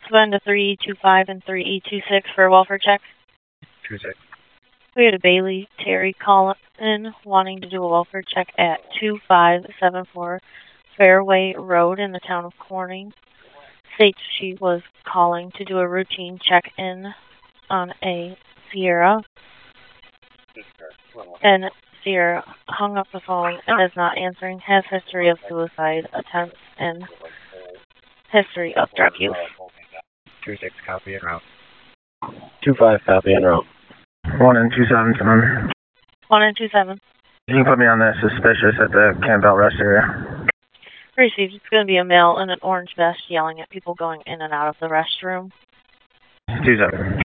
going to 3E25 and 3E26 for a welfare check. 26. We had a Bailey Terry call in wanting to do a welfare check at 2574 Fairway Road in the town of Corning. States she was calling to do a routine check-in on a Sierra. And Sierra hung up the phone and is not answering. Has history of suicide attempts and history of drug use. 26, copy en route. 25, copy en route. 1 and 27, son. 1 and 27. You can put me on that suspicious at the Campbell rest area. Received. It's going to be a male in an orange vest yelling at people going in and out of the restroom. 27.